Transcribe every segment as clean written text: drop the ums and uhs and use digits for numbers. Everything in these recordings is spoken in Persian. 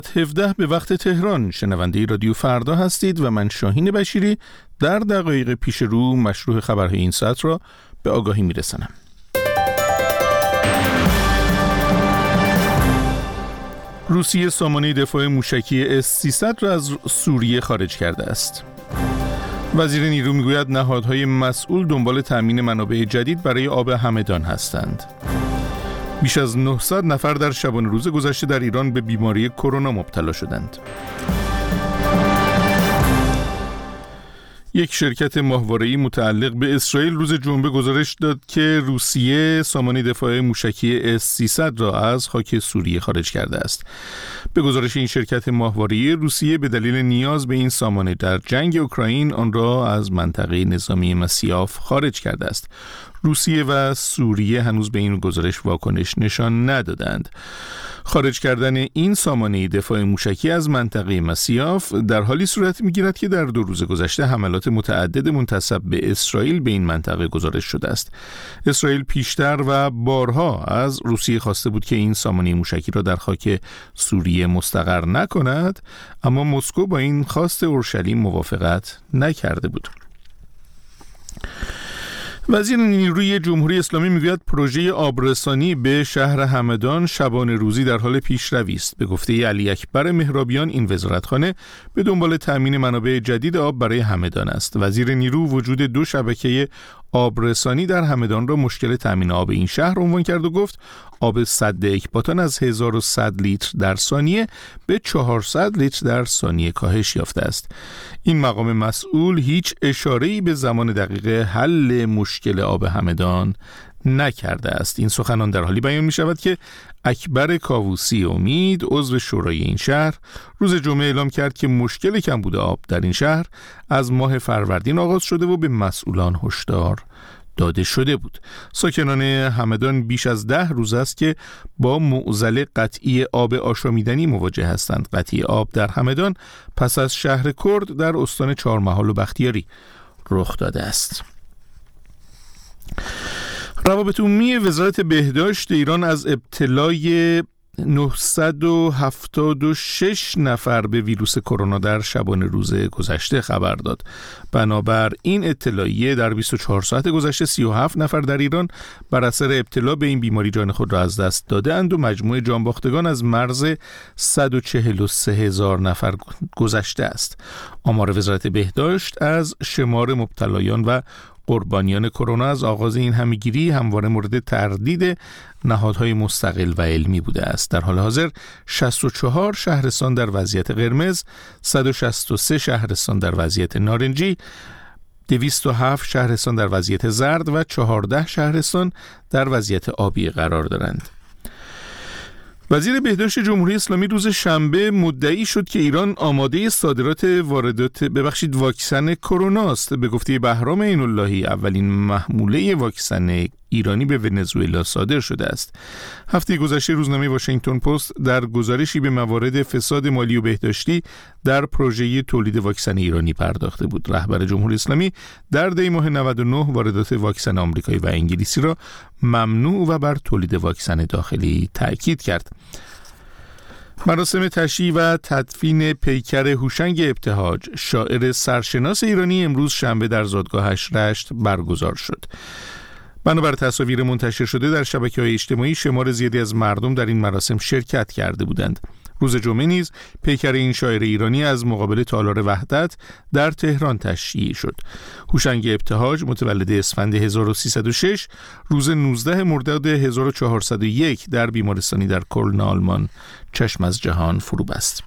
17 به وقت تهران شنونده رادیو فردا هستید و من شاهین بشیری در دقایق پیش رو مشروع خبرهای این ساعت را به آگاهی میرسانم. روسیه سامانه دفاع موشکی S-300 را از سوریه خارج کرده است. وزیر نیرو میگوید نهادهای مسئول دنبال تامین منابع جدید برای آب همدان هستند. بیش از 900 نفر در شبانه روز گذشته در ایران به بیماری کرونا مبتلا شدند. یک شرکت ماهواره‌ای متعلق به اسرائیل روز جمعه گزارش داد که روسیه سامانه دفاع موشکی S-300 را از خاک سوریه خارج کرده است. به گزارش این شرکت ماهواره‌ای، روسیه به دلیل نیاز به این سامانه در جنگ اوکراین آن را از منطقه نظامی مسیاف خارج کرده است. روسیه و سوریه هنوز به این گزارش واکنش نشان ندادند. خارج کردن این سامانه دفاع موشکی از منطقه مسیاف در حالی صورت می‌گیرد که در 2 روز گذشته حملات متعدد منتسب به اسرائیل به این منطقه گزارش شده است. اسرائیل پیشتر و بارها از روسیه خواسته بود که این سامانه موشکی را در خاک سوریه مستقر نکند، اما مسکو با این خواست اورشلیم موافقت نکرده بود. وزیر نیروی جمهوری اسلامی میگوید پروژه آبرسانی به شهر همدان شبانه روزی در حال پیشروی است. به گفته علی اکبر مهرابیان، این وزارتخانه به دنبال تامین منابع جدید آب برای همدان است. وزیر نیرو وجود 2 شبکه آبرسانی در همدان را مشکل تامین آب این شهر عنوان کرد و گفت آب سد اکباتان از 1100 لیتر در ثانیه به 400 لیتر در ثانیه کاهش یافته است. این مقام مسئول هیچ اشاره‌ای به زمان دقیق حل مشکل آب همدان نکرده است. این سخنان در حالی بیان می شود که اکبر کاووسی امید، عضو شورای این شهر، روز جمعه اعلام کرد که مشکل کمبود آب در این شهر از ماه فروردین آغاز شده و به مسئولان هشدار داده شده بود. ساکنان همدان بیش از 10 روز است که با معضل قطعی آب آشامیدنی مواجه هستند. قطعی آب در همدان پس از شهر کرد در استان چهارمحال و بختیاری رخ داده است. روابط عمومی وزارت بهداشت ایران از ابتلای 976 نفر به ویروس کرونا در شبانه روز گذشته خبر داد. بنابر این اطلاعیه در 24 ساعت گذشته 37 نفر در ایران بر اثر ابتلا به این بیماری جان خود را از دست دادند و مجموع جانباختگان از مرز 143,000 نفر گذشته است. آمار وزارت بهداشت از شمار مبتلایان و قربانیان کرونا از آغاز این همه‌گیری همواره مورد تردید نهادهای مستقل و علمی بوده است. در حال حاضر 64 شهرستان در وضعیت قرمز، 163 شهرستان در وضعیت نارنجی، 207 شهرستان در وضعیت زرد و 14 شهرستان در وضعیت آبی قرار دارند. وزیر بهداشت جمهوری اسلامی روز شنبه مدعی شد که ایران آماده صادرات واکسن کرونا است. به گفته بهرام عین‌اللهی، اولین محموله واکسن ایرانی به ونزوئلا صادر شده است. هفته گذشته روزنامه واشنگتن پست در گزارشی به موارد فساد مالی و بهداشتی در پروژه تولید واکسن ایرانی پرداخته بود. رهبر جمهوری اسلامی در دی ماه 99 واردات واکسن آمریکایی و انگلیسی را ممنوع و بر تولید واکسن داخلی تأکید کرد. مراسم تشییع و تدفین پیکر هوشنگ ابتهاج، شاعر سرشناس ایرانی، امروز شنبه در زادگاهش رشت برگزار شد. بنابر تصاویر منتشر شده در شبکه‌های اجتماعی، شمار زیادی از مردم در این مراسم شرکت کرده بودند. روز جمعه نیز پیکر این شاعر ایرانی از مقابل تالار وحدت در تهران تشییع شد. هوشنگ ابتهاج متولد اسفند 1306 روز 19 مرداد 1401 در بیمارستانی در کلن آلمان چشم از جهان فرو بست.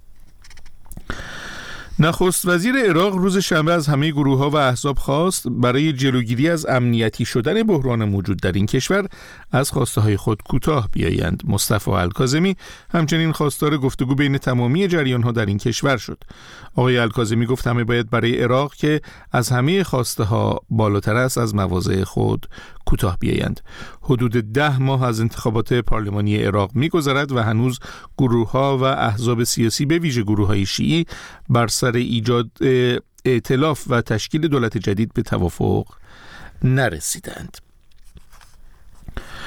نخست وزیر عراق روز شنبه از همه گروه‌ها و احزاب خواست برای جلوگیری از امنیتی شدن بحران موجود در این کشور از خواسته‌های خود کوتاه بیایند. مصطفی الکاظمی همچنین خواستار گفتگو بین تمامی جریان‌ها در این کشور شد. آقای الکاظمی گفت همه باید برای عراق که از همه خواسته‌ها بالاتر است از مواضع خود کوتاه بیایند. حدود 10 ماه از انتخابات پارلمانی عراق می‌گذرد و هنوز گروه‌ها و احزاب سیاسی به ویژه گروه‌های شیعی بر سر ایجاد ائتلاف و تشکیل دولت جدید به توافق نرسیدند.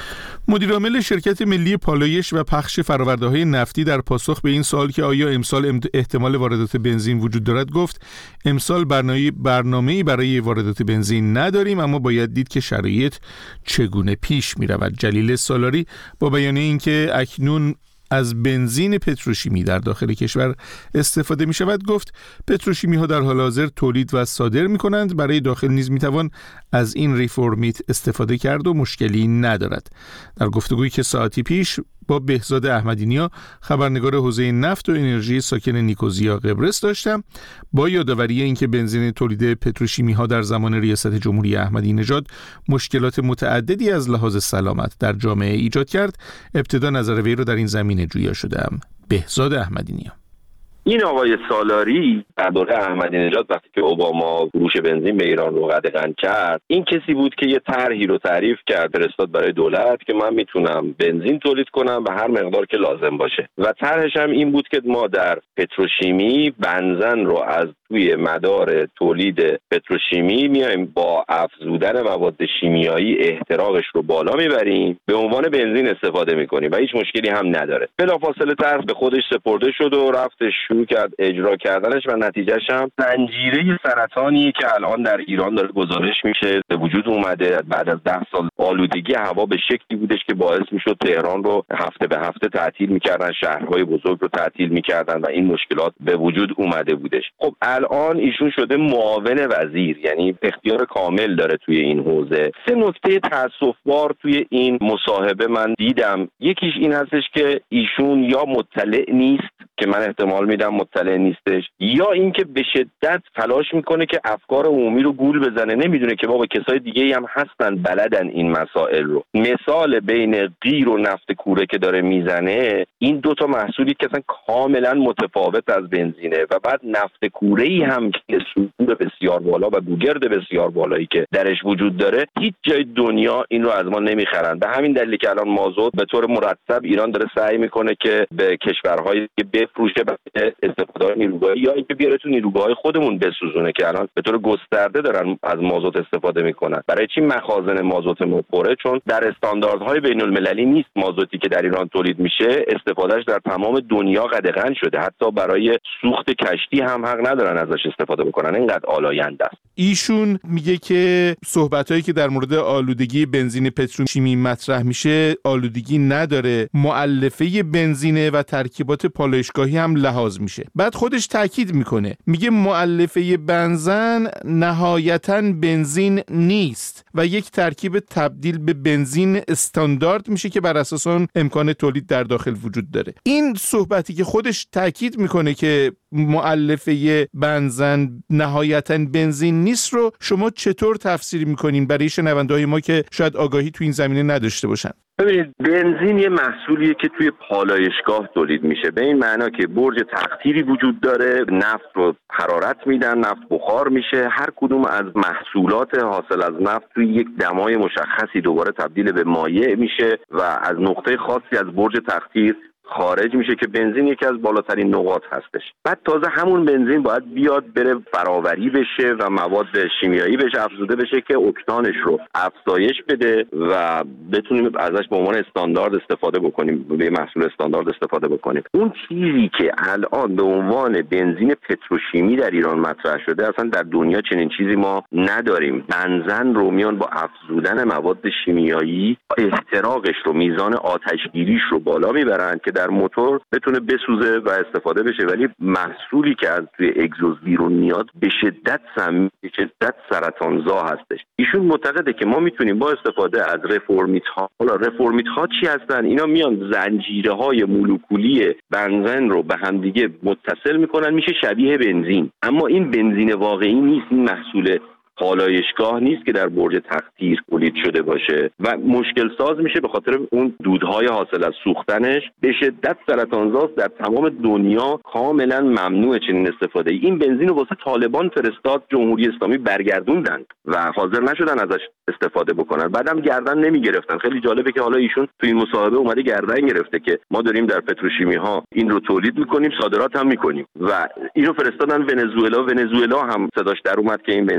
مدیرعامل شرکت ملی پالایش و پخش فرآورده‌های نفتی در پاسخ به این سوال که آیا امسال احتمال واردات بنزین وجود دارد گفت امسال برنامه‌ای برای واردات بنزین نداریم، اما باید دید که شرایط چگونه پیش می‌رود. جلیل سالاری با بیان اینکه اکنون از بنزین پتروشیمی در داخل کشور استفاده می شود گفت پتروشیمی ها در حال حاضر تولید و صادر می کنند، برای داخل نیز می توان از این ریفورمیت استفاده کرد و مشکلی ندارد. در گفتگویی که ساعتی پیش با بهزاد احمدی‌نیا خبرنگار حوزه نفت و انرژی ساکن نیکوزیا قبرس داشتم، با یادآوری اینکه بنزین تولید پتروشیمی ها در زمان ریاست جمهوری احمدی نژاد مشکلات متعددی از لحاظ سلامت در جامعه ایجاد کرد، ابتدا نظر وی را در این زمینه جویا شدم. بهزاد احمدی‌نیا: این آقای سالاری در دوره احمدی نژاد وقتی که اوباما فروش بنزین به ایران رو قدغن کرد، این کسی بود که یه طرحی رو تعریف کرد، فرستاد برای دولت که من میتونم بنزین تولید کنم به هر مقدار که لازم باشه و طرحش هم این بود که ما در پتروشیمی بنزن رو از توی مدار تولید پتروشیمی میایم با افزودن مواد شیمیایی احتراقش رو بالا میبریم، به عنوان بنزین استفاده میکنیم و هیچ مشکلی هم نداره. بلافاصله طرح به خودش سپرده شد و رفتش شروع کرد اجرا کردنش و نتیجهش هم زنجیره سرطانیه که الان در ایران داره گزارش میشه به وجود اومده. بعد از 10 سال آلودگی هوا به شکلی بودش که باعث میشد تهران رو هفته به هفته تعطیل میکردن، شهرهای بزرگ رو تعطیل میکردن و این مشکلات به وجود اومده بودش. خب الان ایشون شده معاون وزیر، یعنی اختیار کامل داره توی این حوزه. 3 نکته تأسف‌بار توی این مصاحبه من دیدم. یکیش این هستش که ایشون یا مطلع نیست که من احتمال میدم مطلع نیستش، یا اینکه به شدت تلاش میکنه که افکار عمومی رو گول بزنه، نمیدونه که بابا کسای دیگه هم هستن بلدن این مسائل رو. مثال بین غیر و نفت کوره که داره میزنه، این 2 تا محصولی که اصلا کاملا متفاوت از بنزینه و بعد نفت کوره‌ای هم که سوپور بسیار بالا و گوگرد بسیار بالایی که درش وجود داره، هیچ جای دنیا این رو از ما نمیخرن. به همین دلیل که الان مازوت به طور مرتب ایران داره سعی میکنه که به کشورهای بفروشه برای استفاده نیروگاهی یا اینکه بیاره تو نیروگاه‌های خودمون بسوزونه که الان به طور گسترده دارن از مازوت استفاده میکنن. برای چی مخازن مازوت مپره؟ چون در استانداردهای بین‌المللی نیست مازوتی که در ایران تولید میشه استفادهش در تمام دنیا قدغن شده، حتی برای سوخت کشتی هم حق ندارن ازش استفاده بکنن، اینقدر آلاینده است. ایشون میگه که صحبتایی که در مورد آلودگی بنزین پتروشیمی مطرح میشه آلودگی نداره، مؤلفه بنزینه و ترکیبات پالایشگاهی هم لحاظ میشه. بعد خودش تاکید میکنه، میگه مؤلفه بنزن نهایتاً بنزین نیست و یک ترکیب تبدیل به بنزین استاندارد میشه که بر اساس اون امکان تولید در داخل وجود داره. این صحبتی که خودش تاکید میکنه که مؤلفه بنزن نهایتاً بنزین نیست رو شما چطور تفسیر میکنین برای شنونده‌های ما که شاید آگاهی تو این زمینه نداشته باشن؟ ببینید، بنزین یه محصولیه که توی پالایشگاه تولید میشه، به این معنا که برج تقطیری وجود داره، نفت رو حرارت میدن، نفت بخار میشه، هر کدوم از محصولات حاصل از نفت توی یک دمای مشخصی دوباره تبدیل به مایع میشه و از نقطه خاصی از برج تقطیر خارج میشه که بنزین یکی از بالاترین نقاط هستش. بعد تازه همون بنزین باید بیاد بره فراوری بشه و مواد شیمیایی بهش افزوده بشه که اکتانش رو افزایش بده و بتونیم ازش به عنوان استاندارد استفاده بکنیم، به محصول استاندارد استفاده بکنیم. اون چیزی که الان به عنوان بنزین پتروشیمی در ایران مطرح شده، اصلا در دنیا چنین چیزی ما نداریم. بنزن رو میان با افزودن مواد شیمیایی احتراقش رو، میزان آتشگیریش رو بالا میبرن که در موتور بتونه بسوزه و استفاده بشه، ولی محصولی که از توی اگزوز بیرون میاد به شدت سمی، به شدت سرطانزا هستش. ایشون معتقده که ما میتونیم با استفاده از رفورمیت ها، حالا رفورمیت ها چی هستن؟ اینا میان زنجیره های مولکولی بنزن رو به هم دیگه متصل میکنن، میشه شبیه بنزین، اما این بنزین واقعی نیست، این محصول پالایشگاه نیست که در برج تقطیر تولید شده باشه و مشکل ساز میشه به خاطر اون دودهای حاصل از سوختنش. به شدت سرطانزاست، در تمام دنیا کاملا ممنوع چنین استفاده. این بنزین رو واسه طالبان فرستاد، جمهوری اسلامی برگردوندن و حاضر نشدن ازش استفاده بکنن، بعدم گردن نمیگرفتن. خیلی جالبه که حالا ایشون تو این مصاحبه اومده گردن گرفته که ما داریم در پتروشیمی ها این رو تولید میکنیم، صادرات هم میکنیم و اینو فرستادن ونزوئلا. ونزوئلا هم صداش در اومد که این بنزین به درد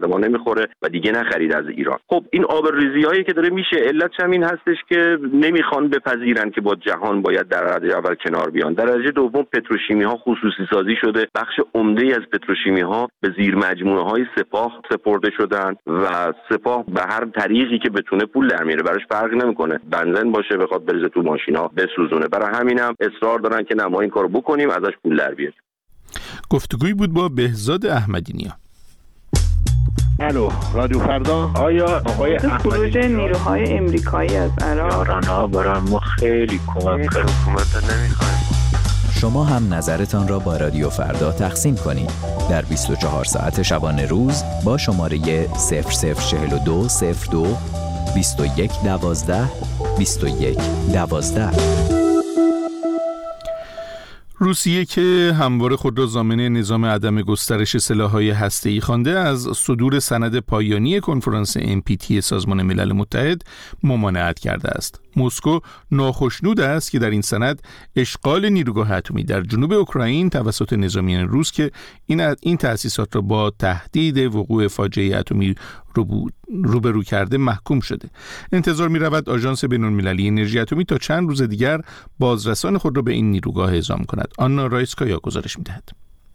ما نمیخوره و دیگه نخرید از ایران. خب این آبروریزی‌هایی که داره میشه، علتش هم این هستش که نمیخوان بپذیرن که با جهان باید در درجه اول کنار بیان. در درجه دوم پتروشیمی‌ها خصوصی سازی شده، بخش عمده‌ای از پتروشیمی‌ها به زیر مجموعه‌های سپاه سپرده شدن و سپاه به هر طریقی که بتونه پول در میاره، براش فرقی نمیکنه بنزین باشه بخواد بریزه تو ماشینا بسوزونه. برای همینم اصرار دارن که ما این کارو بکنیم، ازش پول در بیاریم. گفتگویی بود با بهزاد احمدی‌نیا. الو رادیو فردا. آیا آقای خروج نیروهای امریکایی از عراق یاران‌ها برای ما خیلی کمک کرد. حکومت نمیخوایم. شما هم نظرتان را با رادیو فردا تقسیم کنید در 24 ساعت شبانه روز با شماره 0042 02 21 12 21 12. روسیه که همواره خود را ضامن نظام عدم گسترش سلاح‌های هسته‌ای خوانده، از صدور سند پایانی کنفرانس NPT سازمان ملل متحد ممانعت کرده است. مسکو ناخشنود است که در این سند اشغال نیروگاه اتمی در جنوب اوکراین توسط نظامیان روس که این تأسیسات را با تهدید وقوع فاجعه اتمی روبرو کرده محکوم شده. انتظار می‌رود آژانس بین‌المللی انرژی اتمی تا چند روز دیگر بازرسان خود را به این نیروگاه اعزام کند. آنا رایسکایا گزارش می‌دهد.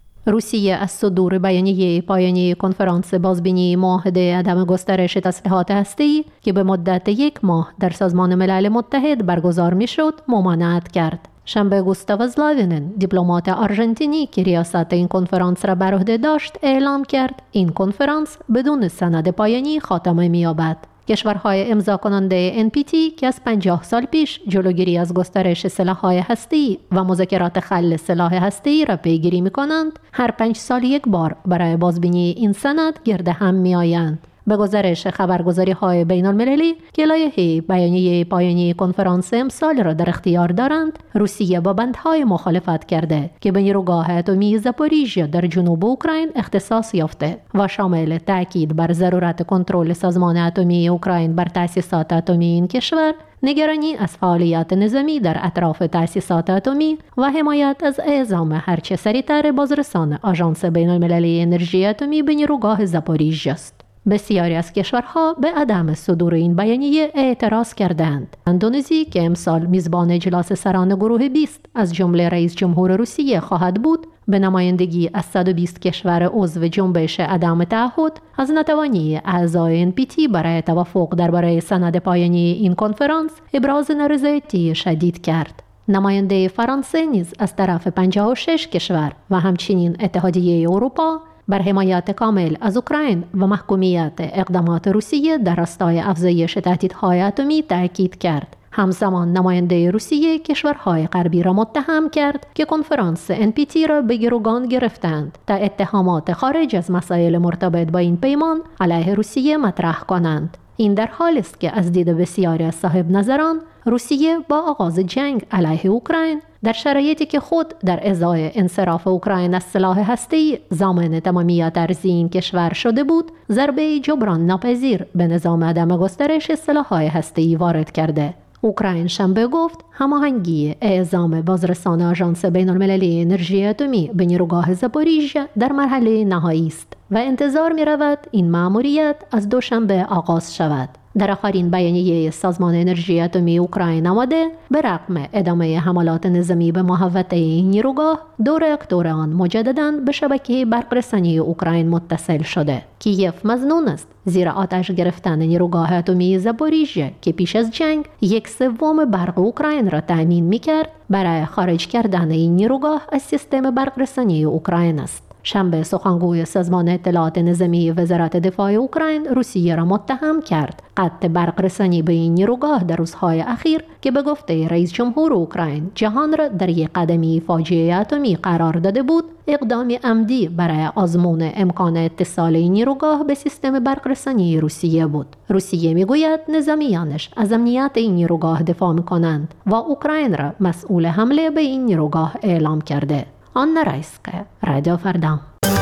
روسیه از صدور بیانیه پایانی کنفرانس بازبینی معاهده عدم گسترش تسلیحات هسته‌ای که به مدت 1 ماه در سازمان ملل متحد برگزار می‌شد ممانعت کرد. شنبه گوستاو زلاوینن، دیپلمات آرژانتینی که ریاست این کنفرانس را بر عهده داشت، اعلام کرد این کنفرانس بدون سند پایانی خاتمه می‌یابد. کشورهای امضا کننده NPT که از 50 سال پیش جلوگیری از گسترش سلاح‌های هسته‌ای و مذاکرات خلع سلاح هسته‌ای را پیگیری می‌کنند، هر 5 سال یک بار برای بازبینی این سند گرد هم می‌آیند. به گزارش خبرگزاری‌های بین‌المللی که لایحه بیانیه پایانی کنفرانس امسال را در اختیار دارند، روسیه با بندهای مخالفت کرده که به نیروگاه اتمی زاپوریژیا در جنوب اوکراین اختصاص یافته و شامل تاکید بر ضرورت کنترل سازمان اتمی اوکراین بر تأسیسات اتمی این کشور، نگرانی از فعالیت نظامی در اطراف تأسیسات اتمی و حمایت از اعزام هرچه سریعتر بازرسان آژانس بین‌المللی انرژی اتمی به نیروگاه زاپوریژیا است. بسیاری از کشورها به عدم صدور این بیانیه اعتراض کردند. اندونزی که امسال میزبان اجلاس سران گروه 20 از جمله رئیس جمهور روسیه خواهد بود، به نمایندگی از 120 کشور عضو جنبش عدم تعهد از نتوانی اعضای NPT برای توافق درباره سند پایانی این کنفرانس ابراز نارضایتی شدید کرد. نماینده فرانسه نیز از طرف 56 کشور و همچنین اتحادیه اروپا بر حمایت کامل از اوکراین و محکومیت اقدامات روسیه در راستای افزایش تهدیدهای اتمی تاکید کرد. همزمان نماینده روسیه کشورهای غربی را متهم کرد که کنفرانس NPT را به گروگان گرفتند تا اتهامات خارج از مسائل مرتبط با این پیمان علیه روسیه مطرح کنند. این در حالی است که از دید بسیاری از صاحب نظران، روسیه با آغاز جنگ علیه اوکراین در شرایطی که خود در ازای انصراف اوکراین از سلاح هسته‌ای ضامن تمامیت ارضی این کشور شده بود، ضربه جبران ناپذیر به نظام عدم گسترش سلاح‌های هسته‌ای وارد کرده. اوکراین شنبه گفت هماهنگی اعزام بازرسان آژانس بین‌المللی انرژی اتمی به نیروگاه زاپوریژیا در مرحله نهایی است و انتظار می‌رود این مأموریت از دوشنبه آغاز شود. در آخرین بیانیه سازمان انرژی اتمی اوکراین آمده به رغم ادامه حملات نظامی به محوطه این نیروگاه، 2 راکتور آن مجدداً به شبکه برق‌رسانی اوکراین متصل شده. کیف مظنون است زیر آتش گرفتن نیروگاه اتمی زاپوریژیا که پیش از جنگ 1/3 برق اوکراین را تأمین می‌کرد، برای خارج کردن این نیروگاه از سیستم برق‌رسانی اوکراین است. شنبه سخنگوی سازمان اطلاعات نظامی وزارت دفاع اوکراین روسیه را متهم کرد قطع برق‌رسانی به این نیروگاه در روزهای اخیر که به گفته رئیس جمهور اوکراین جهان را در یک قدمی فاجعه اتمی قرار داده بود، اقدامی عمدی برای آزمون امکان اتصال این نیروگاه به سیستم برق‌رسانی روسیه بود. روسیه میگوید نظامیانش از امنیت این نیروگاه دفاع می‌کنند و اوکراین را مسئول حمله به این نیروگاه اعلام کرده. آنا رایسکایا، رادیو فردا.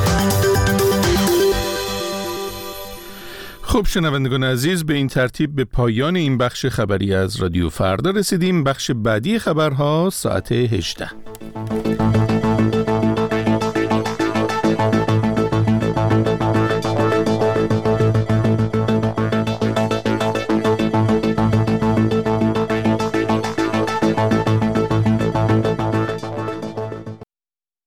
خب شنوندگان عزیز، به این ترتیب به پایان این بخش خبری از رادیو فردا رسیدیم. بخش بعدی خبرها ساعت 18.